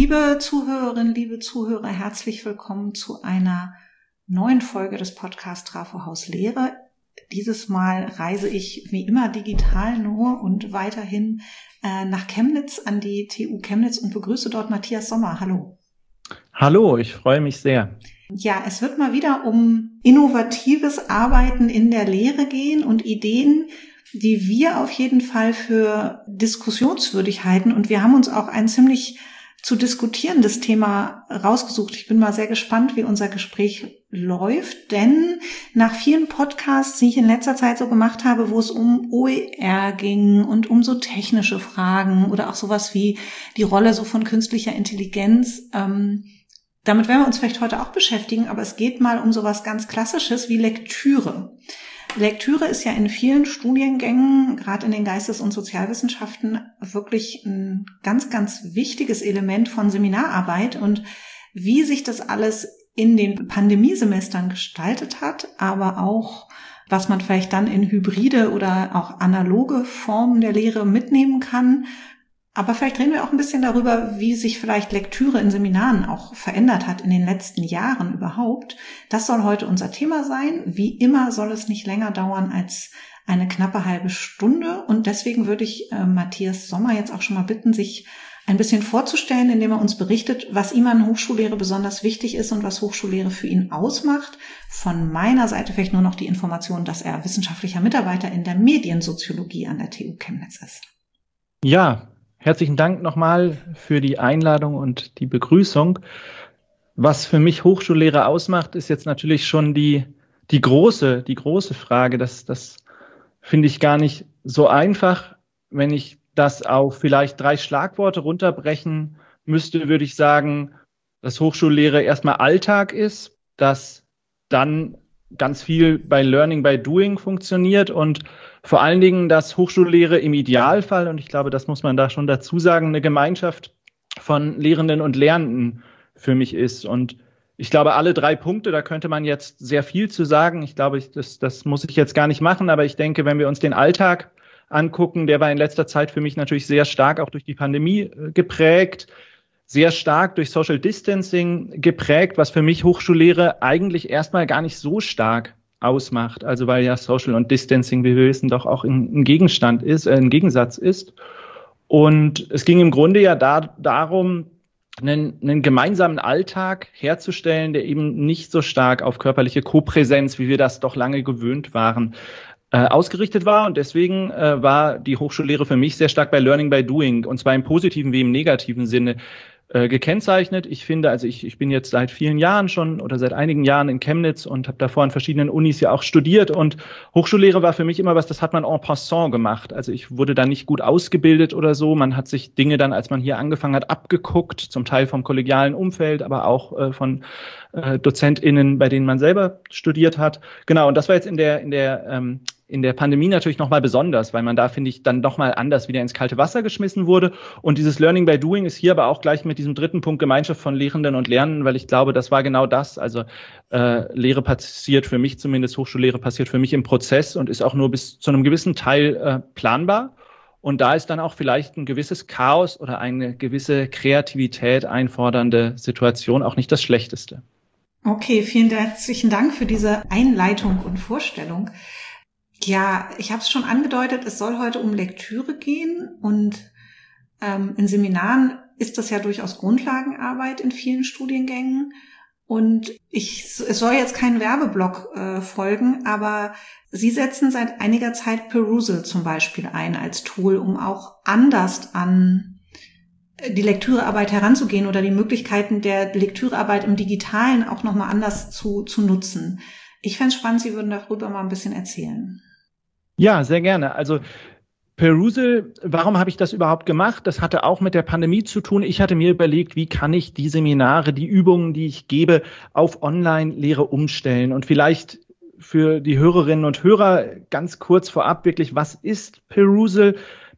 Liebe Zuhörerinnen, liebe Zuhörer, herzlich willkommen zu einer neuen Folge des Podcasts Trafo Haus Lehre. Dieses Mal reise ich wie immer digital nur und weiterhin nach Chemnitz an die TU Chemnitz und begrüße dort Matthias Sommer. Hallo. Hallo, ich freue mich sehr. Ja, es wird mal wieder um innovatives Arbeiten in der Lehre gehen und Ideen, die wir auf jeden Fall für diskussionswürdig halten. Und wir haben uns auch ein ziemlich zu diskutierendes Thema rausgesucht. Ich bin mal sehr gespannt, wie unser Gespräch läuft, denn nach vielen Podcasts, die ich in letzter Zeit so gemacht habe, wo es um OER ging und um so technische Fragen oder auch sowas wie die Rolle so von künstlicher Intelligenz, damit werden wir uns vielleicht heute auch beschäftigen, aber es geht mal um sowas ganz Klassisches wie Lektüre. Lektüre ist ja in vielen Studiengängen, gerade in den Geistes- und Sozialwissenschaften, wirklich ein ganz, ganz wichtiges Element von Seminararbeit. Und wie sich das alles in den Pandemiesemestern gestaltet hat, aber auch, was man vielleicht dann in hybride oder auch analoge Formen der Lehre mitnehmen kann. Aber vielleicht reden wir auch ein bisschen darüber, wie sich vielleicht Lektüre in Seminaren auch verändert hat in den letzten Jahren überhaupt. Das soll heute unser Thema sein. Wie immer soll es nicht länger dauern als eine knappe halbe Stunde. Und deswegen würde ich Matthias Sommer jetzt auch schon mal bitten, sich ein bisschen vorzustellen, indem er uns berichtet, was ihm an Hochschullehre besonders wichtig ist und was Hochschullehre für ihn ausmacht. Von meiner Seite vielleicht nur noch die Information, dass er wissenschaftlicher Mitarbeiter in der Mediensoziologie an der TU Chemnitz ist. Ja, herzlichen Dank nochmal für die Einladung und die Begrüßung. Was für mich Hochschullehre ausmacht, ist jetzt natürlich schon die große Frage. Das finde ich gar nicht so einfach. Wenn ich das auf vielleicht 3 Schlagworte runterbrechen müsste, würde ich sagen, dass Hochschullehre erstmal Alltag ist, dass dann ganz viel bei Learning by Doing funktioniert und vor allen Dingen, dass Hochschullehre im Idealfall, und ich glaube, das muss man da schon dazu sagen, eine Gemeinschaft von Lehrenden und Lernenden für mich ist. Und ich glaube, alle 3 Punkte, da könnte man jetzt sehr viel zu sagen. Ich glaube, das muss ich jetzt gar nicht machen, aber ich denke, wenn wir uns den Alltag angucken, der war in letzter Zeit für mich natürlich sehr stark auch durch die Pandemie geprägt, sehr stark durch Social Distancing geprägt, was für mich Hochschullehre eigentlich erstmal gar nicht so stark ausmacht. Also weil ja Social und Distancing, wie wir wissen, doch auch ein Gegensatz ist. Und es ging im Grunde ja darum, einen gemeinsamen Alltag herzustellen, der eben nicht so stark auf körperliche Kopräsenz, wie wir das doch lange gewöhnt waren, ausgerichtet war. Und deswegen war die Hochschullehre für mich sehr stark bei Learning by Doing, und zwar im positiven wie im negativen Sinne gekennzeichnet. Ich finde, also ich bin jetzt seit vielen Jahren schon oder seit einigen Jahren in Chemnitz und habe davor an verschiedenen Unis ja auch studiert, und Hochschullehre war für mich immer was, das hat man en passant gemacht. Also ich wurde da nicht gut ausgebildet oder so. Man hat sich Dinge dann, als man hier angefangen hat, abgeguckt, zum Teil vom kollegialen Umfeld, aber auch von DozentInnen, bei denen man selber studiert hat. Genau, und das war jetzt in der Pandemie natürlich nochmal besonders, weil man da, finde ich, dann nochmal anders wieder ins kalte Wasser geschmissen wurde. Und dieses Learning by Doing ist hier aber auch gleich mit diesem 3. Punkt Gemeinschaft von Lehrenden und Lernenden, weil ich glaube, das war genau das. Also Lehre passiert für mich zumindest, Hochschullehre passiert für mich im Prozess und ist auch nur bis zu einem gewissen Teil planbar. Und da ist dann auch vielleicht ein gewisses Chaos oder eine gewisse Kreativität einfordernde Situation auch nicht das Schlechteste. Okay, vielen herzlichen Dank für diese Einleitung und Vorstellung. Ja, ich habe es schon angedeutet, es soll heute um Lektüre gehen, und in Seminaren ist das ja durchaus Grundlagenarbeit in vielen Studiengängen, und es soll jetzt kein Werbeblock folgen, aber Sie setzen seit einiger Zeit Perusall zum Beispiel ein als Tool, um auch anders an die Lektürearbeit heranzugehen oder die Möglichkeiten der Lektürearbeit im Digitalen auch nochmal anders zu nutzen. Ich fände es spannend, Sie würden darüber mal ein bisschen erzählen. Ja, sehr gerne. Also Perusall, warum habe ich das überhaupt gemacht? Das hatte auch mit der Pandemie zu tun. Ich hatte mir überlegt, wie kann ich die Seminare, die Übungen, die ich gebe, auf Online-Lehre umstellen? Und vielleicht für die Hörerinnen und Hörer ganz kurz vorab wirklich, was ist Perusall?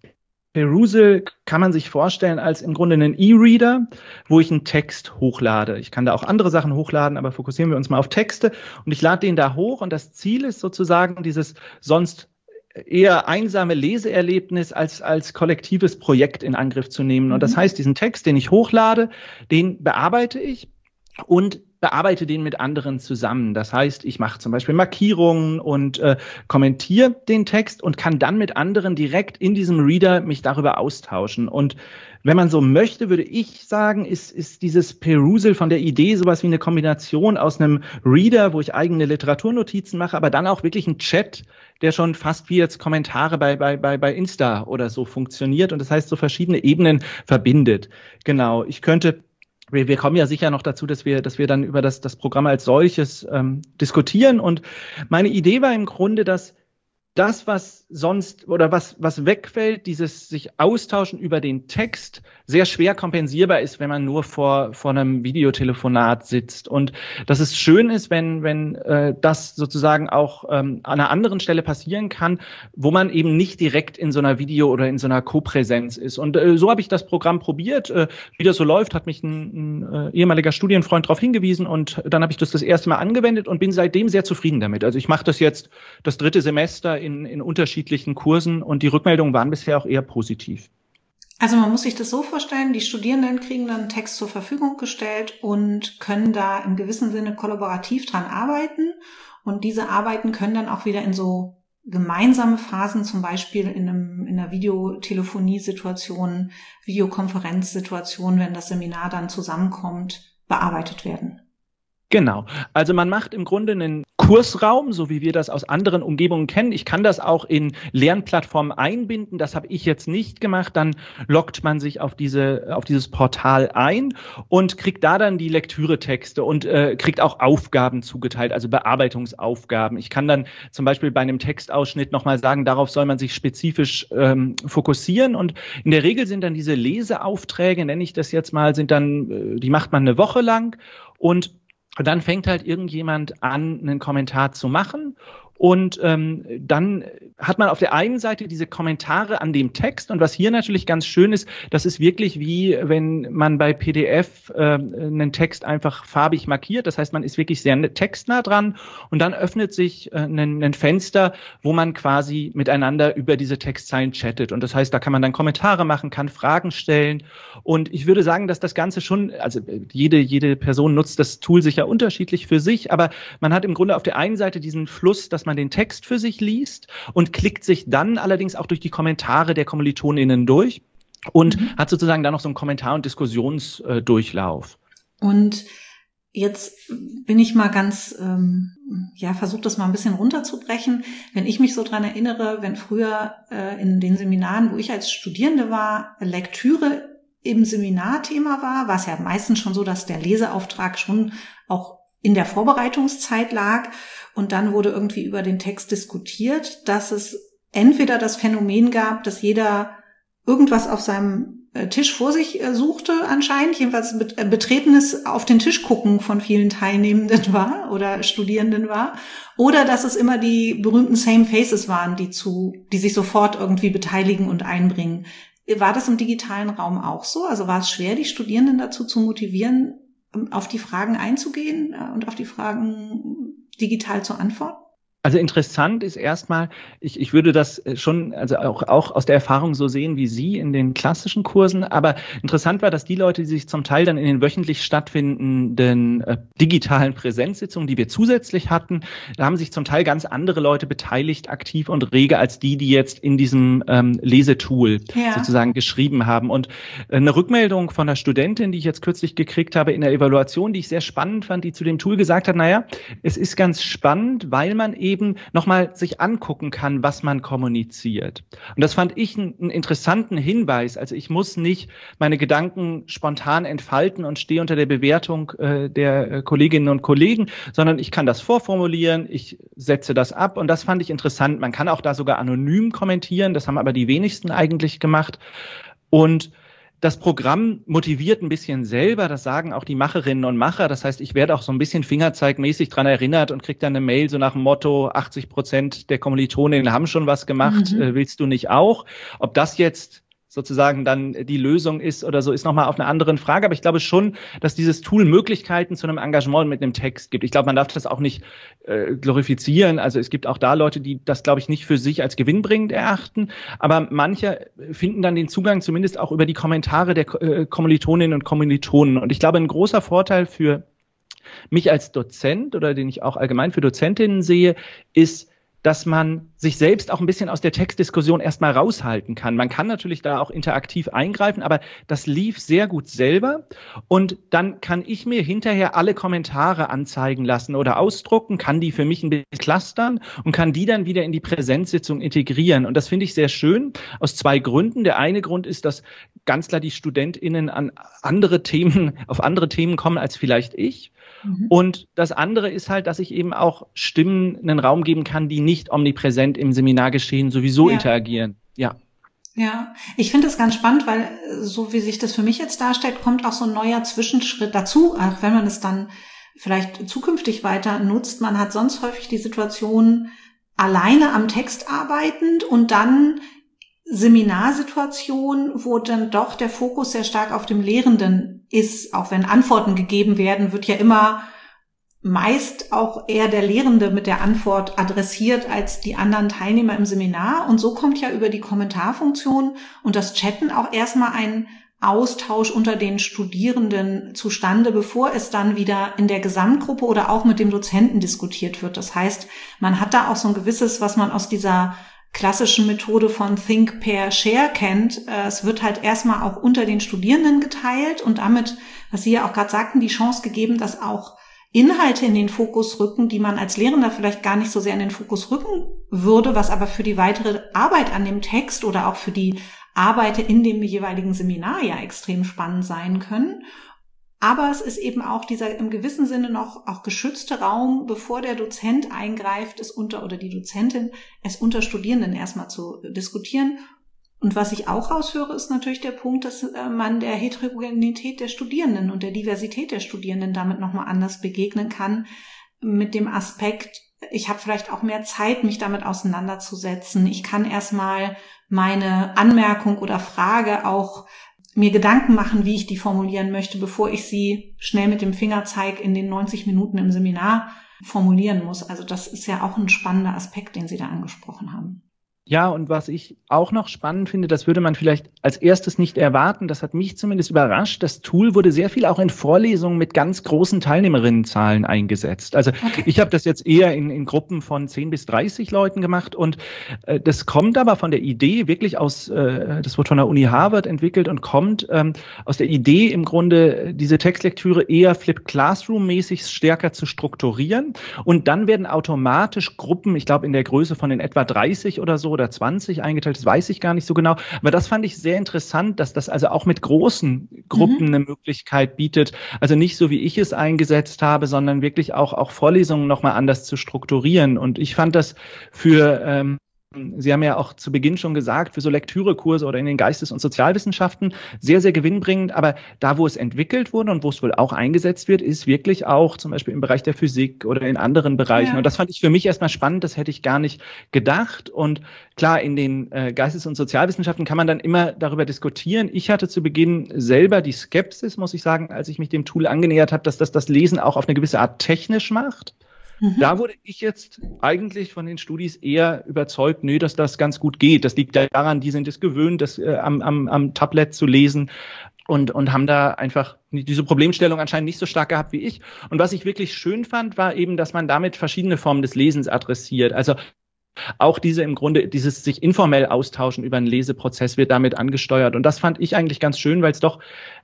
Perusall kann man sich vorstellen als im Grunde einen E-Reader, wo ich einen Text hochlade. Ich kann da auch andere Sachen hochladen, aber fokussieren wir uns mal auf Texte. Und ich lade den da hoch, und das Ziel ist sozusagen dieses sonst eher einsame Leseerlebnis als kollektives Projekt in Angriff zu nehmen. Und das heißt, diesen Text, den ich hochlade, den bearbeite ich und bearbeite den mit anderen zusammen. Das heißt, ich mache zum Beispiel Markierungen und kommentiere den Text und kann dann mit anderen direkt in diesem Reader mich darüber austauschen. Und wenn man so möchte, würde ich sagen, ist dieses Perusal von der Idee sowas wie eine Kombination aus einem Reader, wo ich eigene Literaturnotizen mache, aber dann auch wirklich ein Chat, der schon fast wie jetzt Kommentare bei Insta oder so funktioniert und das heißt, so verschiedene Ebenen verbindet. Genau, wir kommen ja sicher noch dazu, dass wir dann über das Programm als solches diskutieren. Und meine Idee war im Grunde, dass das, was sonst oder was wegfällt, dieses sich austauschen über den Text, sehr schwer kompensierbar ist, wenn man nur vor einem Videotelefonat sitzt. Und dass es schön ist, wenn das sozusagen auch an einer anderen Stelle passieren kann, wo man eben nicht direkt in so einer Video- oder in so einer Kopräsenz ist. Und so habe ich das Programm probiert. Wie das so läuft, hat mich ein ehemaliger Studienfreund darauf hingewiesen und dann habe ich das erste Mal angewendet und bin seitdem sehr zufrieden damit. Also ich mache das jetzt das 3. Semester in unterschiedlichen Kursen und die Rückmeldungen waren bisher auch eher positiv. Also man muss sich das so vorstellen, die Studierenden kriegen dann einen Text zur Verfügung gestellt und können da im gewissen Sinne kollaborativ dran arbeiten und diese Arbeiten können dann auch wieder in so gemeinsame Phasen, zum Beispiel in einer Videotelefonie-Situation, Videokonferenzsituation, wenn das Seminar dann zusammenkommt, bearbeitet werden. Genau. Also man macht im Grunde einen Kursraum, so wie wir das aus anderen Umgebungen kennen. Ich kann das auch in Lernplattformen einbinden. Das habe ich jetzt nicht gemacht. Dann loggt man sich auf dieses Portal ein und kriegt da dann die Lektüretexte und kriegt auch Aufgaben zugeteilt, also Bearbeitungsaufgaben. Ich kann dann zum Beispiel bei einem Textausschnitt nochmal sagen, darauf soll man sich spezifisch fokussieren. Und in der Regel sind dann diese Leseaufträge, nenne ich das jetzt mal, die macht man eine Woche lang und dann fängt halt irgendjemand an, einen Kommentar zu machen und dann hat man auf der einen Seite diese Kommentare an dem Text und was hier natürlich ganz schön ist, das ist wirklich wie wenn man bei PDF einen Text einfach farbig markiert, das heißt, man ist wirklich sehr textnah dran und dann öffnet sich ein Fenster, wo man quasi miteinander über diese Textzeilen chattet und das heißt, da kann man dann Kommentare machen, kann Fragen stellen und ich würde sagen, dass das Ganze schon, also jede Person nutzt das Tool sicher unterschiedlich für sich, aber man hat im Grunde auf der einen Seite diesen Fluss, dass man den Text für sich liest und klickt sich dann allerdings auch durch die Kommentare der KommilitonInnen durch und hat sozusagen dann noch so einen Kommentar- und Diskussionsdurchlauf. Und jetzt bin ich mal ganz, versucht das mal ein bisschen runterzubrechen. Wenn ich mich so dran erinnere, wenn früher in den Seminaren, wo ich als Studierende war, Lektüre im Seminarthema war es ja meistens schon so, dass der Leseauftrag schon auch in der Vorbereitungszeit lag und dann wurde irgendwie über den Text diskutiert, dass es entweder das Phänomen gab, dass jeder irgendwas auf seinem Tisch vor sich suchte anscheinend, jedenfalls betretenes auf den Tisch gucken von vielen Teilnehmenden war oder Studierenden war, oder dass es immer die berühmten Same Faces waren, die sich sofort irgendwie beteiligen und einbringen. War das im digitalen Raum auch so? Also war es schwer, die Studierenden dazu zu motivieren, auf die Fragen einzugehen und auf die Fragen digital zu antworten? Also interessant ist erstmal, ich würde das schon, also auch aus der Erfahrung so sehen wie Sie in den klassischen Kursen, aber interessant war, dass die Leute, die sich zum Teil dann in den wöchentlich stattfindenden digitalen Präsenzsitzungen, die wir zusätzlich hatten, da haben sich zum Teil ganz andere Leute beteiligt, aktiv und rege, als die jetzt in diesem Lesetool sozusagen geschrieben haben. Und eine Rückmeldung von einer Studentin, die ich jetzt kürzlich gekriegt habe in der Evaluation, die ich sehr spannend fand, die zu dem Tool gesagt hat, naja, es ist ganz spannend, weil man eben nochmal sich angucken kann, was man kommuniziert. Und das fand ich einen interessanten Hinweis. Also ich muss nicht meine Gedanken spontan entfalten und stehe unter der Bewertung der Kolleginnen und Kollegen, sondern ich kann das vorformulieren, ich setze das ab und das fand ich interessant. Man kann auch da sogar anonym kommentieren, das haben aber die wenigsten eigentlich gemacht. Und das Programm motiviert ein bisschen selber, das sagen auch die Macherinnen und Macher. Das heißt, ich werde auch so ein bisschen fingerzeigmäßig dran erinnert und kriege dann eine Mail so nach dem Motto, 80% der Kommilitoninnen haben schon was gemacht, willst du nicht auch? Ob das jetzt sozusagen dann die Lösung ist oder so, ist nochmal auf einer anderen Frage. Aber ich glaube schon, dass dieses Tool Möglichkeiten zu einem Engagement mit einem Text gibt. Ich glaube, man darf das auch nicht glorifizieren. Also es gibt auch da Leute, die das, glaube ich, nicht für sich als gewinnbringend erachten. Aber manche finden dann den Zugang zumindest auch über die Kommentare der Kommilitoninnen und Kommilitonen. Und ich glaube, ein großer Vorteil für mich als Dozent oder den ich auch allgemein für Dozentinnen sehe, ist, dass man sich selbst auch ein bisschen aus der Textdiskussion erstmal raushalten kann. Man kann natürlich da auch interaktiv eingreifen, aber das lief sehr gut selber. Und dann kann ich mir hinterher alle Kommentare anzeigen lassen oder ausdrucken, kann die für mich ein bisschen clustern und kann die dann wieder in die Präsenzsitzung integrieren. Und das finde ich sehr schön aus 2 Gründen. Der eine Grund ist, dass ganz klar die StudentInnen auf andere Themen kommen als vielleicht ich. Und das andere ist halt, dass ich eben auch Stimmen einen Raum geben kann, die nicht omnipräsent im Seminargeschehen sowieso interagieren. Ja. Ja, ich finde das ganz spannend, weil so wie sich das für mich jetzt darstellt, kommt auch so ein neuer Zwischenschritt dazu, auch wenn man es dann vielleicht zukünftig weiter nutzt. Man hat sonst häufig die Situation, alleine am Text arbeitend und dann Seminarsituation, wo dann doch der Fokus sehr stark auf dem Lehrenden ist. Auch wenn Antworten gegeben werden, wird ja immer meist auch eher der Lehrende mit der Antwort adressiert als die anderen Teilnehmer im Seminar. Und so kommt ja über die Kommentarfunktion und das Chatten auch erstmal ein Austausch unter den Studierenden zustande, bevor es dann wieder in der Gesamtgruppe oder auch mit dem Dozenten diskutiert wird. Das heißt, man hat da auch so ein gewisses, was man aus dieser klassischen Methode von Think, Pair, Share kennt. Es wird halt erstmal auch unter den Studierenden geteilt und damit, was Sie ja auch gerade sagten, die Chance gegeben, dass auch Inhalte in den Fokus rücken, die man als Lehrender vielleicht gar nicht so sehr in den Fokus rücken würde, was aber für die weitere Arbeit an dem Text oder auch für die Arbeit in dem jeweiligen Seminar ja extrem spannend sein können. Aber es ist eben auch dieser im gewissen Sinne noch auch geschützte Raum, bevor der Dozent eingreift, oder die Dozentin, es unter Studierenden erstmal zu diskutieren. Und was ich auch raushöre, ist natürlich der Punkt, dass man der Heterogenität der Studierenden und der Diversität der Studierenden damit nochmal anders begegnen kann, mit dem Aspekt, ich habe vielleicht auch mehr Zeit, mich damit auseinanderzusetzen. Ich kann erstmal meine Anmerkung oder Frage auch mir Gedanken machen, wie ich die formulieren möchte, bevor ich sie schnell mit dem Fingerzeig in den 90 Minuten im Seminar formulieren muss. Also das ist ja auch ein spannender Aspekt, den Sie da angesprochen haben. Ja, und was ich auch noch spannend finde, das würde man vielleicht als erstes nicht erwarten, das hat mich zumindest überrascht, das Tool wurde sehr viel auch in Vorlesungen mit ganz großen Teilnehmerinnenzahlen eingesetzt. Also Ich habe das jetzt eher in Gruppen von 10 bis 30 Leuten gemacht und das kommt aber von der Idee wirklich aus, das wurde von der Uni Harvard entwickelt und kommt aus der Idee im Grunde, diese Textlektüre eher Flipped Classroom-mäßig stärker zu strukturieren und dann werden automatisch Gruppen, ich glaube in der Größe von den etwa 30 oder so, oder 20 eingeteilt, das weiß ich gar nicht so genau. Aber das fand ich sehr interessant, dass das also auch mit großen Gruppen eine Möglichkeit bietet. Also nicht so, wie ich es eingesetzt habe, sondern wirklich auch Vorlesungen nochmal anders zu strukturieren. Und ich fand das für Sie haben ja auch zu Beginn schon gesagt, für so Lektürekurse oder in den Geistes- und Sozialwissenschaften sehr, sehr gewinnbringend. Aber da, wo es entwickelt wurde und wo es wohl auch eingesetzt wird, ist wirklich auch zum Beispiel im Bereich der Physik oder in anderen Bereichen. Ja. Und das fand ich für mich erstmal spannend. Das hätte ich gar nicht gedacht. Und klar, in den Geistes- und Sozialwissenschaften kann man dann immer darüber diskutieren. Ich hatte zu Beginn selber die Skepsis, muss ich sagen, als ich mich dem Tool angenähert habe, dass das Lesen auch auf eine gewisse Art technisch macht. Da wurde ich jetzt eigentlich von den Studis eher überzeugt, dass das ganz gut geht. Das liegt daran, die sind es gewöhnt, das am Tablet zu lesen und haben da einfach diese Problemstellung anscheinend nicht so stark gehabt wie ich. Und was ich wirklich schön fand, war eben, dass man damit verschiedene Formen des Lesens adressiert. Also auch dieses sich informell austauschen über einen Leseprozess wird damit angesteuert. Und das fand ich eigentlich ganz schön, weil es doch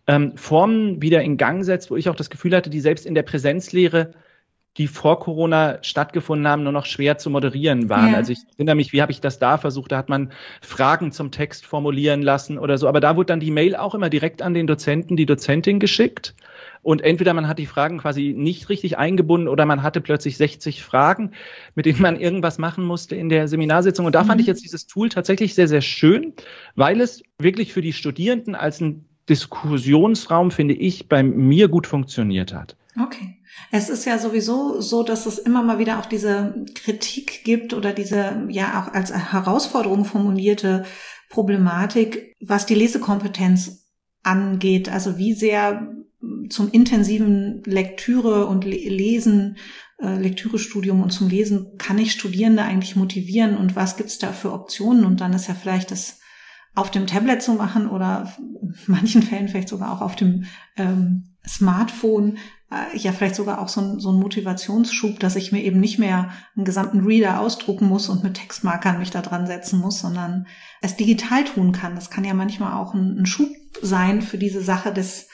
Formen wieder in Gang setzt, wo ich auch das Gefühl hatte, die selbst in der Präsenzlehre, die vor Corona stattgefunden haben, nur noch schwer zu moderieren waren. Ja. Also ich erinnere mich, wie habe ich das da versucht? Da hat man Fragen zum Text formulieren lassen oder so. Aber da wurde dann die Mail auch immer direkt an den Dozenten, die Dozentin geschickt. Und entweder man hat die Fragen quasi nicht richtig eingebunden oder man hatte plötzlich 60 Fragen, mit denen man irgendwas machen musste in der Seminarsitzung. Und da fand ich jetzt dieses Tool tatsächlich sehr, sehr schön, weil es wirklich für die Studierenden als ein Diskussionsraum, finde ich, bei mir gut funktioniert hat. Okay. Es ist ja sowieso so, dass es immer mal wieder auch diese Kritik gibt oder diese ja auch als Herausforderung formulierte Problematik, was die Lesekompetenz angeht. Also wie sehr zum intensiven Lektüre und Lektürestudium und zum Lesen kann ich Studierende eigentlich motivieren und was gibt's da für Optionen? Und dann ist ja vielleicht das auf dem Tablet zu machen oder in manchen Fällen vielleicht sogar auch auf dem Smartphone, ja vielleicht sogar auch so ein Motivationsschub, dass ich mir eben nicht mehr einen gesamten Reader ausdrucken muss und mit Textmarkern mich da dran setzen muss, sondern es digital tun kann. Das kann ja manchmal auch ein Schub sein für diese Sache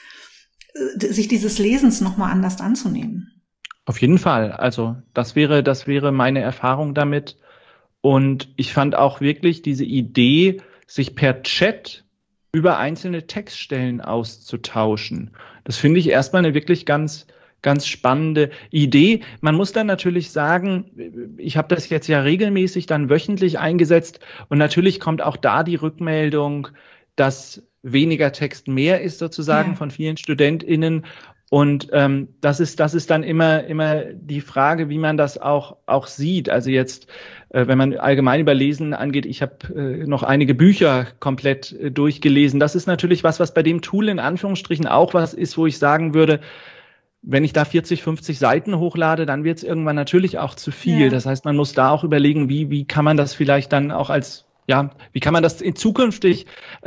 sich dieses Lesens nochmal anders anzunehmen. Auf jeden Fall. Also das wäre meine Erfahrung damit. Und ich fand auch wirklich diese Idee, sich per Chat über einzelne Textstellen auszutauschen. Das finde ich erstmal eine wirklich ganz, ganz spannende Idee. Man muss dann natürlich sagen, ich habe das jetzt ja regelmäßig dann wöchentlich eingesetzt und natürlich kommt auch da die Rückmeldung, dass weniger Text mehr ist sozusagen von vielen StudentInnen. Und das ist dann immer die Frage, wie man das auch sieht. Also jetzt, wenn man allgemein über Lesen angeht, ich habe noch einige Bücher komplett durchgelesen. Das ist natürlich was bei dem Tool in Anführungsstrichen auch was ist, wo ich sagen würde, wenn ich da 40, 50 Seiten hochlade, dann wird es irgendwann natürlich auch zu viel. Ja. Das heißt, man muss da auch überlegen, wie kann man das vielleicht dann auch wie kann man das zukünftig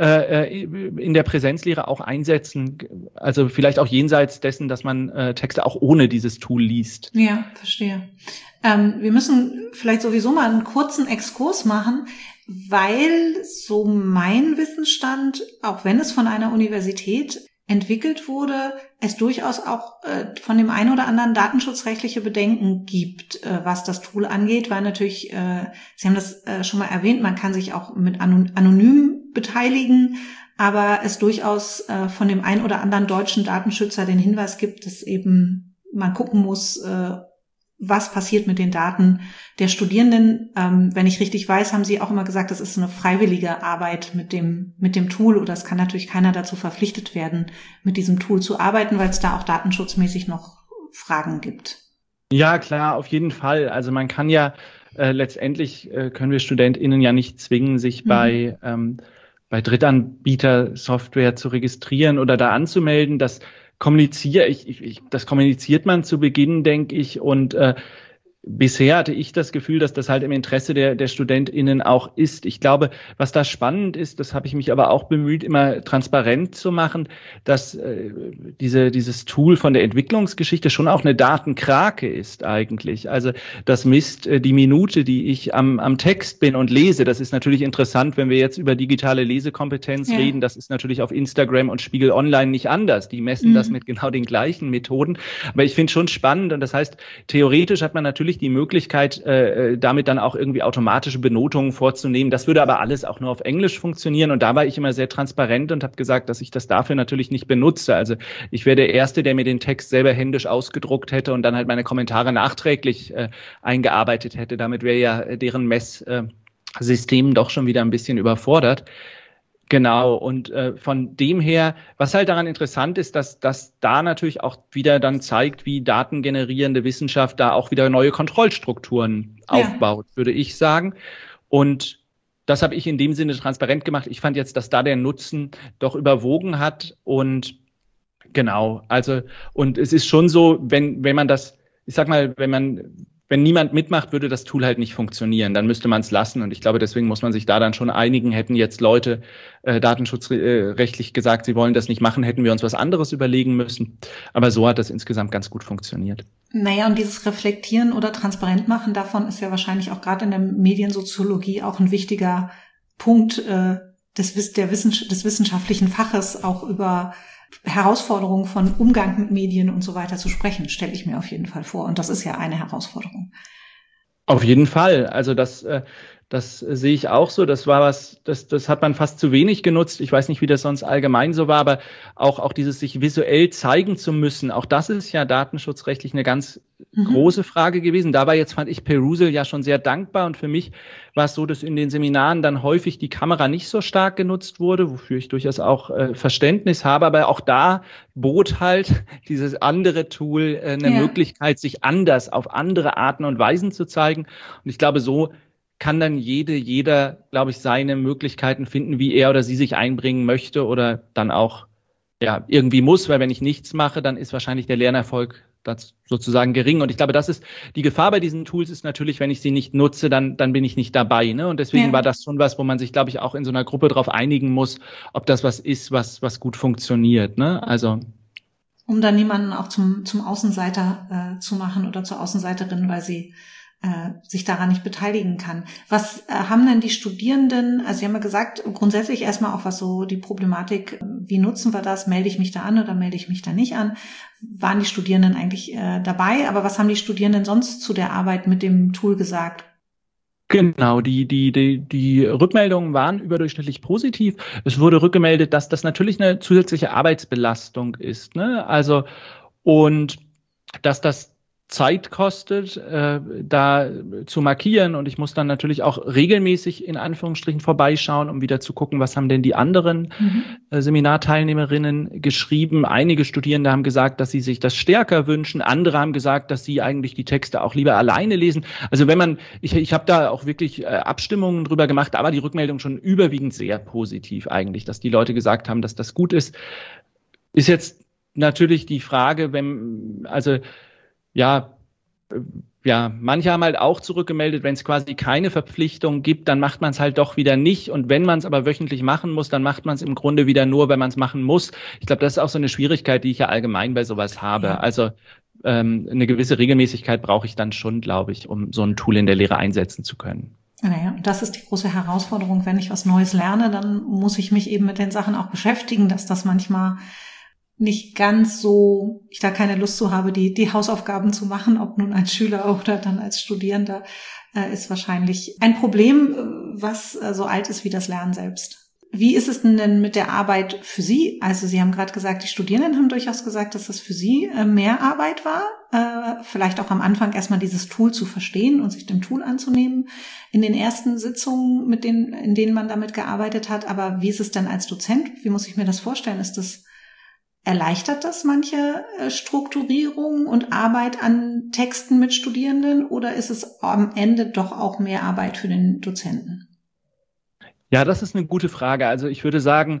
in der Präsenzlehre auch einsetzen? Also vielleicht auch jenseits dessen, dass man Texte auch ohne dieses Tool liest. Ja, verstehe. Wir müssen vielleicht sowieso mal einen kurzen Exkurs machen, weil so mein Wissensstand, auch wenn es von einer Universität entwickelt wurde, es durchaus auch von dem einen oder anderen datenschutzrechtliche Bedenken gibt, was das Tool angeht, weil natürlich, Sie haben das schon mal erwähnt, man kann sich auch mit anonym beteiligen, aber es durchaus von dem einen oder anderen deutschen Datenschützer den Hinweis gibt, dass eben man gucken muss, was passiert mit den Daten der Studierenden. Wenn ich richtig weiß, haben Sie auch immer gesagt, das ist eine freiwillige Arbeit mit dem Tool oder es kann natürlich keiner dazu verpflichtet werden, mit diesem Tool zu arbeiten, weil es da auch datenschutzmäßig noch Fragen gibt. Ja, klar, auf jeden Fall. Also man kann ja letztendlich können wir StudentInnen ja nicht zwingen, sich bei Drittanbieter-Software zu registrieren oder da anzumelden. Das kommuniziert man zu Beginn, denke ich, und bisher hatte ich das Gefühl, dass das halt im Interesse der StudentInnen auch ist. Ich glaube, was da spannend ist, das habe ich mich aber auch bemüht, immer transparent zu machen, dass dieses Tool von der Entwicklungsgeschichte schon auch eine Datenkrake ist eigentlich. Also das misst die Minute, die ich am Text bin und lese. Das ist natürlich interessant, wenn wir jetzt über digitale Lesekompetenz reden. Das ist natürlich auf Instagram und Spiegel Online nicht anders. Die messen das mit genau den gleichen Methoden. Aber ich finde schon spannend und das heißt, theoretisch hat man natürlich die Möglichkeit, damit dann auch irgendwie automatische Benotungen vorzunehmen. Das würde aber alles auch nur auf Englisch funktionieren. Und da war ich immer sehr transparent und habe gesagt, dass ich das dafür natürlich nicht benutze. Also ich wäre der Erste, der mir den Text selber händisch ausgedruckt hätte und dann halt meine Kommentare nachträglich eingearbeitet hätte. Damit wäre ja deren Messsystem doch schon wieder ein bisschen überfordert. Genau, und von dem her, was halt daran interessant ist, dass das da natürlich auch wieder dann zeigt, wie datengenerierende Wissenschaft da auch wieder neue Kontrollstrukturen aufbaut, würde ich sagen. Und das habe ich in dem Sinne transparent gemacht. Ich fand jetzt, dass da der Nutzen doch überwogen hat und genau, also und es ist schon so, wenn man das, ich sag mal, wenn niemand mitmacht, würde das Tool halt nicht funktionieren. Dann müsste man es lassen. Und ich glaube, deswegen muss man sich da dann schon einigen. Hätten jetzt Leute datenschutzrechtlich gesagt, sie wollen das nicht machen, hätten wir uns was anderes überlegen müssen. Aber so hat das insgesamt ganz gut funktioniert. Naja, und dieses Reflektieren oder transparent machen davon ist ja wahrscheinlich auch gerade in der Mediensoziologie auch ein wichtiger Punkt des wissenschaftlichen Faches, auch über Herausforderungen von Umgang mit Medien und so weiter zu sprechen, stelle ich mir auf jeden Fall vor. Und das ist ja eine Herausforderung. Auf jeden Fall. Also das sehe ich auch so. Das war das hat man fast zu wenig genutzt. Ich weiß nicht, wie das sonst allgemein so war, aber auch dieses sich visuell zeigen zu müssen, auch das ist ja datenschutzrechtlich eine ganz große Frage gewesen. Dabei fand ich Perusall ja schon sehr dankbar und für mich war es so, dass in den Seminaren dann häufig die Kamera nicht so stark genutzt wurde, wofür ich durchaus auch Verständnis habe, aber auch da bot halt dieses andere Tool eine Möglichkeit, sich anders auf andere Arten und Weisen zu zeigen und ich glaube, so kann dann jeder, glaube ich, seine Möglichkeiten finden, wie er oder sie sich einbringen möchte oder dann auch ja irgendwie muss, weil wenn ich nichts mache, dann ist wahrscheinlich der Lernerfolg das sozusagen gering. Und ich glaube, das ist die Gefahr bei diesen Tools ist natürlich, wenn ich sie nicht nutze, dann bin ich nicht dabei. Ne? Und deswegen war das schon was, wo man sich, glaube ich, auch in so einer Gruppe drauf einigen muss, ob das was ist, was gut funktioniert. Ne? Also um dann niemanden auch zum Außenseiter zu machen oder zur Außenseiterin, weil sie sich daran nicht beteiligen kann. Was haben denn die Studierenden, also Sie haben ja gesagt, grundsätzlich erstmal auch was so die Problematik, wie nutzen wir das, melde ich mich da an oder melde ich mich da nicht an, waren die Studierenden eigentlich dabei, aber was haben die Studierenden sonst zu der Arbeit mit dem Tool gesagt? Genau, die Rückmeldungen waren überdurchschnittlich positiv. Es wurde rückgemeldet, dass das natürlich eine zusätzliche Arbeitsbelastung ist, ne? Also, und dass das Zeit kostet, da zu markieren und ich muss dann natürlich auch regelmäßig in Anführungsstrichen vorbeischauen, um wieder zu gucken, was haben denn die anderen Seminarteilnehmerinnen geschrieben. Einige Studierende haben gesagt, dass sie sich das stärker wünschen, andere haben gesagt, dass sie eigentlich die Texte auch lieber alleine lesen. Also ich habe da auch wirklich Abstimmungen drüber gemacht, aber die Rückmeldung schon überwiegend sehr positiv eigentlich, dass die Leute gesagt haben, dass das gut ist. Ist jetzt natürlich die Frage, manche haben halt auch zurückgemeldet, wenn es quasi keine Verpflichtung gibt, dann macht man es halt doch wieder nicht. Und wenn man es aber wöchentlich machen muss, dann macht man es im Grunde wieder nur, wenn man es machen muss. Ich glaube, das ist auch so eine Schwierigkeit, die ich ja allgemein bei sowas habe. Ja. Also eine gewisse Regelmäßigkeit brauche ich dann schon, glaube ich, um so ein Tool in der Lehre einsetzen zu können. Naja, das ist die große Herausforderung. Wenn ich was Neues lerne, dann muss ich mich eben mit den Sachen auch beschäftigen, dass das manchmal nicht ganz so, ich da keine Lust zu habe, die Hausaufgaben zu machen, ob nun als Schüler oder dann als Studierender, ist wahrscheinlich ein Problem, was so alt ist wie das Lernen selbst. Wie ist es denn mit der Arbeit für Sie? Also Sie haben gerade gesagt, die Studierenden haben durchaus gesagt, dass das für Sie mehr Arbeit war, vielleicht auch am Anfang erstmal dieses Tool zu verstehen und sich dem Tool anzunehmen, in den ersten Sitzungen, in denen man damit gearbeitet hat. Aber wie ist es denn als Dozent? Wie muss ich mir das vorstellen? Erleichtert das manche Strukturierung und Arbeit an Texten mit Studierenden oder ist es am Ende doch auch mehr Arbeit für den Dozenten? Ja, das ist eine gute Frage. Also ich würde sagen,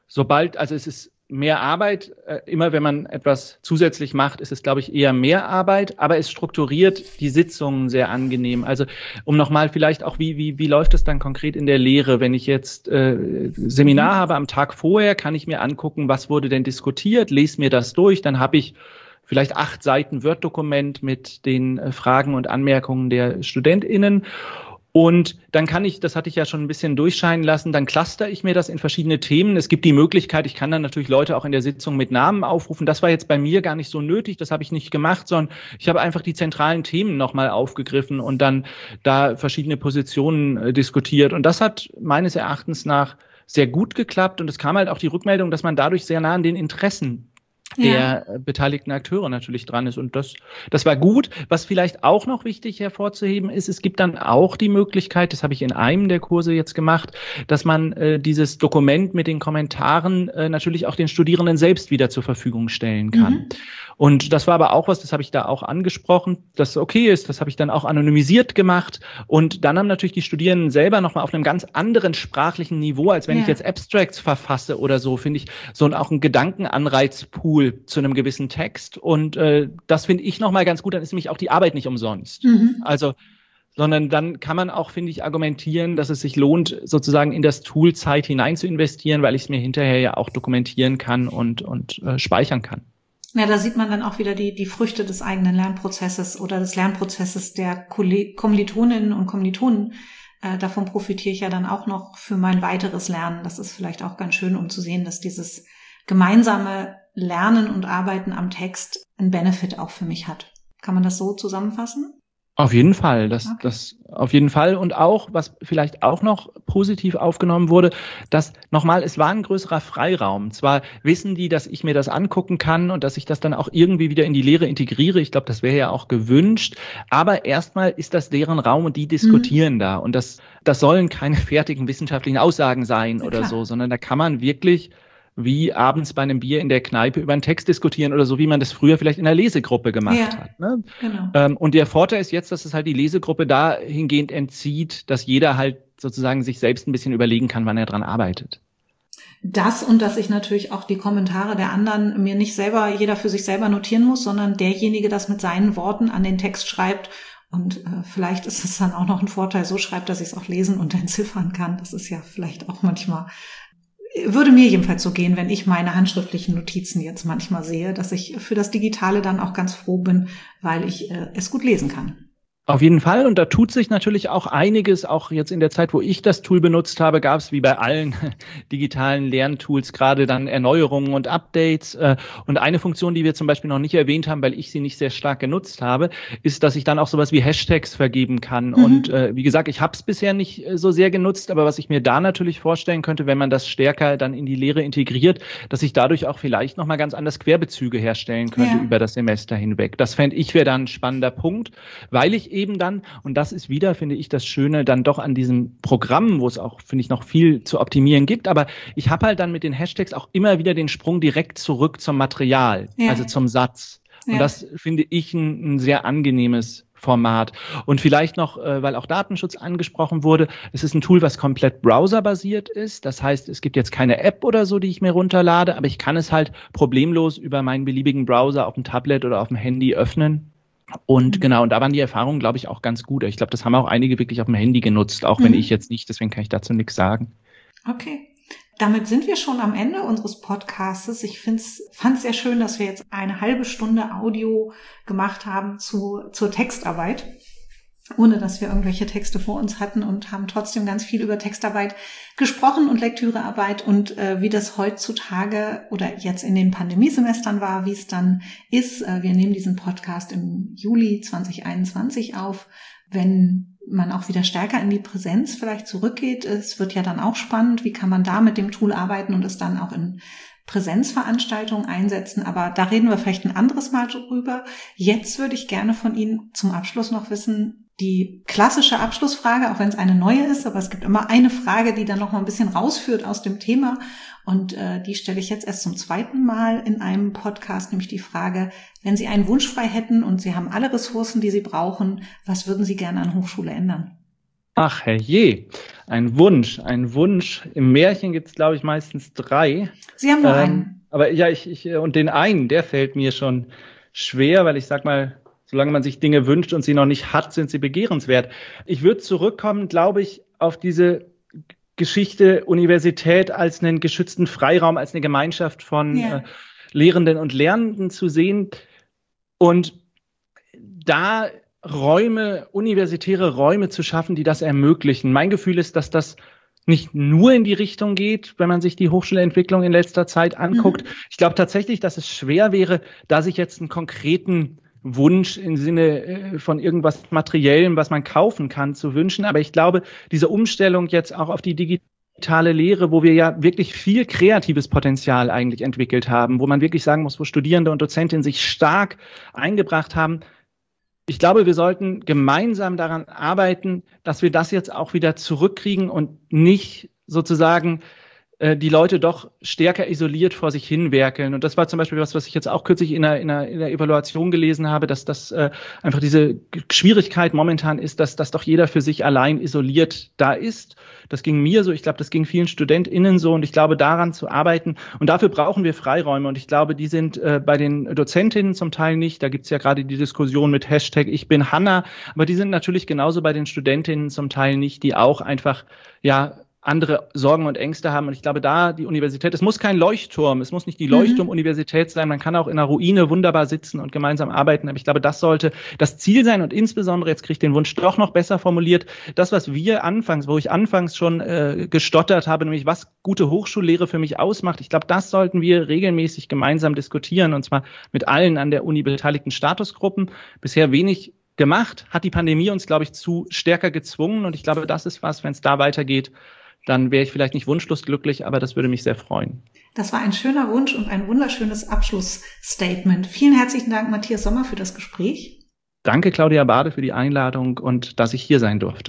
es ist mehr Arbeit. Immer wenn man etwas zusätzlich macht, ist es, glaube ich, eher mehr Arbeit, aber es strukturiert die Sitzungen sehr angenehm. Also um nochmal vielleicht auch, wie läuft es dann konkret in der Lehre? Wenn ich jetzt Seminar habe am Tag vorher, kann ich mir angucken, was wurde denn diskutiert, lese mir das durch, dann habe ich vielleicht 8 Seiten Word-Dokument mit den Fragen und Anmerkungen der StudentInnen. Und dann kann ich, das hatte ich ja schon ein bisschen durchscheinen lassen, dann cluster ich mir das in verschiedene Themen. Es gibt die Möglichkeit, ich kann dann natürlich Leute auch in der Sitzung mit Namen aufrufen. Das war jetzt bei mir gar nicht so nötig, das habe ich nicht gemacht, sondern ich habe einfach die zentralen Themen nochmal aufgegriffen und dann da verschiedene Positionen diskutiert. Und das hat meines Erachtens nach sehr gut geklappt. Und es kam halt auch die Rückmeldung, dass man dadurch sehr nah an den Interessen der beteiligten Akteure natürlich dran ist. Und das war gut. Was vielleicht auch noch wichtig hervorzuheben ist, es gibt dann auch die Möglichkeit, das habe ich in einem der Kurse jetzt gemacht, dass man dieses Dokument mit den Kommentaren natürlich auch den Studierenden selbst wieder zur Verfügung stellen kann. Und das war aber auch was, das habe ich da auch angesprochen, das okay ist, das habe ich dann auch anonymisiert gemacht. Und dann haben natürlich die Studierenden selber nochmal auf einem ganz anderen sprachlichen Niveau, als wenn ich jetzt Abstracts verfasse oder so, finde ich, so auch ein Gedankenanreizpool zu einem gewissen Text. Und das finde ich nochmal ganz gut, dann ist nämlich auch die Arbeit nicht umsonst. Sondern dann kann man auch, finde ich, argumentieren, dass es sich lohnt, sozusagen in das Tool Zeit hinein zu investieren, weil ich es mir hinterher ja auch dokumentieren kann und speichern kann. Ja, da sieht man dann auch wieder die Früchte des eigenen Lernprozesses oder des Lernprozesses der Kommilitoninnen und Kommilitonen. Davon profitiere ich ja dann auch noch für mein weiteres Lernen. Das ist vielleicht auch ganz schön, um zu sehen, dass dieses gemeinsame Lernen und Arbeiten am Text einen Benefit auch für mich hat. Kann man das so zusammenfassen? Auf jeden Fall, das auf jeden Fall. Und auch, was vielleicht auch noch positiv aufgenommen wurde, dass nochmal, es war ein größerer Freiraum. Zwar wissen die, dass ich mir das angucken kann und dass ich das dann auch irgendwie wieder in die Lehre integriere. Ich glaube, das wäre ja auch gewünscht. Aber erstmal ist das deren Raum und die diskutieren da. Und das sollen keine fertigen wissenschaftlichen Aussagen sein oder so, sondern da kann man wirklich wie abends bei einem Bier in der Kneipe über einen Text diskutieren oder so, wie man das früher vielleicht in der Lesegruppe gemacht hat. Ne? Genau. Und der Vorteil ist jetzt, dass es halt die Lesegruppe dahingehend entzieht, dass jeder halt sozusagen sich selbst ein bisschen überlegen kann, wann er dran arbeitet. Das und dass ich natürlich auch die Kommentare der anderen mir nicht selber, jeder für sich selber notieren muss, sondern derjenige das mit seinen Worten an den Text schreibt. Und vielleicht ist es dann auch noch ein Vorteil, so schreibt, dass ich es auch lesen und entziffern kann. Das ist ja vielleicht auch manchmal, würde mir jedenfalls so gehen, wenn ich meine handschriftlichen Notizen jetzt manchmal sehe, dass ich für das Digitale dann auch ganz froh bin, weil ich es gut lesen kann. Auf jeden Fall. Und da tut sich natürlich auch einiges. Auch jetzt in der Zeit, wo ich das Tool benutzt habe, gab es wie bei allen digitalen Lerntools gerade dann Erneuerungen und Updates. Und eine Funktion, die wir zum Beispiel noch nicht erwähnt haben, weil ich sie nicht sehr stark genutzt habe, ist, dass ich dann auch sowas wie Hashtags vergeben kann. Und wie gesagt, ich habe es bisher nicht so sehr genutzt, aber was ich mir da natürlich vorstellen könnte, wenn man das stärker dann in die Lehre integriert, dass ich dadurch auch vielleicht nochmal ganz anders Querbezüge herstellen könnte über das Semester hinweg. Das fände ich wäre dann ein spannender Punkt, weil ich eben dann, und das ist wieder, finde ich, das Schöne dann doch an diesem Programm, wo es auch, finde ich, noch viel zu optimieren gibt, aber ich habe halt dann mit den Hashtags auch immer wieder den Sprung direkt zurück zum Material, also zum Satz. Und das finde ich ein sehr angenehmes Format. Und vielleicht noch, weil auch Datenschutz angesprochen wurde, es ist ein Tool, was komplett browserbasiert ist. Das heißt, es gibt jetzt keine App oder so, die ich mir runterlade, aber ich kann es halt problemlos über meinen beliebigen Browser auf dem Tablet oder auf dem Handy öffnen. Und genau, und da waren die Erfahrungen, glaube ich, auch ganz gut. Ich glaube, das haben auch einige wirklich auf dem Handy genutzt, auch wenn ich jetzt nicht, deswegen kann ich dazu nichts sagen. Okay. Damit sind wir schon am Ende unseres Podcastes. Ich fand es sehr schön, dass wir jetzt eine halbe Stunde Audio gemacht haben zur Textarbeit, ohne dass wir irgendwelche Texte vor uns hatten, und haben trotzdem ganz viel über Textarbeit gesprochen und Lektürearbeit und wie das heutzutage oder jetzt in den Pandemiesemestern war, wie es dann ist. Wir nehmen diesen Podcast im Juli 2021 auf, wenn man auch wieder stärker in die Präsenz vielleicht zurückgeht. Es wird ja dann auch spannend, wie kann man da mit dem Tool arbeiten und es dann auch in Präsenzveranstaltungen einsetzen. Aber da reden wir vielleicht ein anderes Mal drüber. Jetzt würde ich gerne von Ihnen zum Abschluss noch wissen, die klassische Abschlussfrage, auch wenn es eine neue ist, aber es gibt immer eine Frage, die dann noch mal ein bisschen rausführt aus dem Thema. Und die stelle ich jetzt erst zum zweiten Mal in einem Podcast, nämlich die Frage, wenn Sie einen Wunsch frei hätten und Sie haben alle Ressourcen, die Sie brauchen, was würden Sie gerne an Hochschule ändern? Ach herrje, ein Wunsch. Im Märchen gibt es, glaube ich, meistens 3. Sie haben nur einen. Aber ja, und den einen, der fällt mir schon schwer, weil ich sag mal, solange man sich Dinge wünscht und sie noch nicht hat, sind sie begehrenswert. Ich würde zurückkommen, glaube ich, auf diese Geschichte Universität als einen geschützten Freiraum, als eine Gemeinschaft von Lehrenden und Lernenden zu sehen und da universitäre Räume zu schaffen, die das ermöglichen. Mein Gefühl ist, dass das nicht nur in die Richtung geht, wenn man sich die Hochschulentwicklung in letzter Zeit anguckt. Ich glaube tatsächlich, dass es schwer wäre, da sich jetzt einen konkreten Wunsch im Sinne von irgendwas Materiellem, was man kaufen kann, zu wünschen. Aber ich glaube, diese Umstellung jetzt auch auf die digitale Lehre, wo wir ja wirklich viel kreatives Potenzial eigentlich entwickelt haben, wo man wirklich sagen muss, wo Studierende und Dozentinnen sich stark eingebracht haben. Ich glaube, wir sollten gemeinsam daran arbeiten, dass wir das jetzt auch wieder zurückkriegen und nicht sozusagen die Leute doch stärker isoliert vor sich hinwerkeln. Und das war zum Beispiel was ich jetzt auch kürzlich in der Evaluation gelesen habe, dass das einfach diese Schwierigkeit momentan ist, dass doch jeder für sich allein isoliert da ist. Das ging mir so, ich glaube, das ging vielen StudentInnen so, und ich glaube, daran zu arbeiten. Und dafür brauchen wir Freiräume, und ich glaube, die sind bei den Dozentinnen zum Teil nicht. Da gibt's ja gerade die Diskussion mit Hashtag Ich bin Hanna, aber die sind natürlich genauso bei den Studentinnen zum Teil nicht, die auch einfach, andere Sorgen und Ängste haben. Und ich glaube, da die Universität, es muss kein Leuchtturm, es muss nicht die Leuchtturm-Universität sein, man kann auch in einer Ruine wunderbar sitzen und gemeinsam arbeiten, aber ich glaube, das sollte das Ziel sein, und insbesondere, jetzt kriege ich den Wunsch doch noch besser formuliert, das, was wo ich anfangs schon gestottert habe, nämlich was gute Hochschullehre für mich ausmacht, ich glaube, das sollten wir regelmäßig gemeinsam diskutieren, und zwar mit allen an der Uni beteiligten Statusgruppen. Bisher wenig gemacht, hat die Pandemie uns, glaube ich, zu stärker gezwungen, und ich glaube, das ist was, wenn es da weitergeht, dann wäre ich vielleicht nicht wunschlos glücklich, aber das würde mich sehr freuen. Das war ein schöner Wunsch und ein wunderschönes Abschlussstatement. Vielen herzlichen Dank, Matthias Sommer, für das Gespräch. Danke, Claudia Bade, für die Einladung und dass ich hier sein durfte.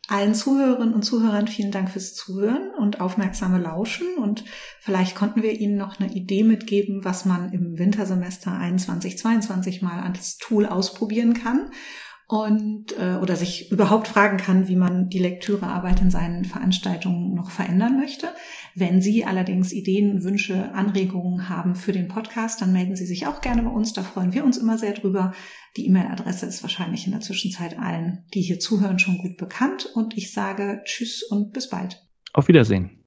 Allen Zuhörerinnen und Zuhörern vielen Dank fürs Zuhören und aufmerksame Lauschen. Und vielleicht konnten wir Ihnen noch eine Idee mitgeben, was man im Wintersemester 21/22 mal als Tool ausprobieren kann. Oder sich überhaupt fragen kann, wie man die Lektürearbeit in seinen Veranstaltungen noch verändern möchte. Wenn Sie allerdings Ideen, Wünsche, Anregungen haben für den Podcast, dann melden Sie sich auch gerne bei uns. Da freuen wir uns immer sehr drüber. Die E-Mail-Adresse ist wahrscheinlich in der Zwischenzeit allen, die hier zuhören, schon gut bekannt. Und ich sage Tschüss und bis bald. Auf Wiedersehen.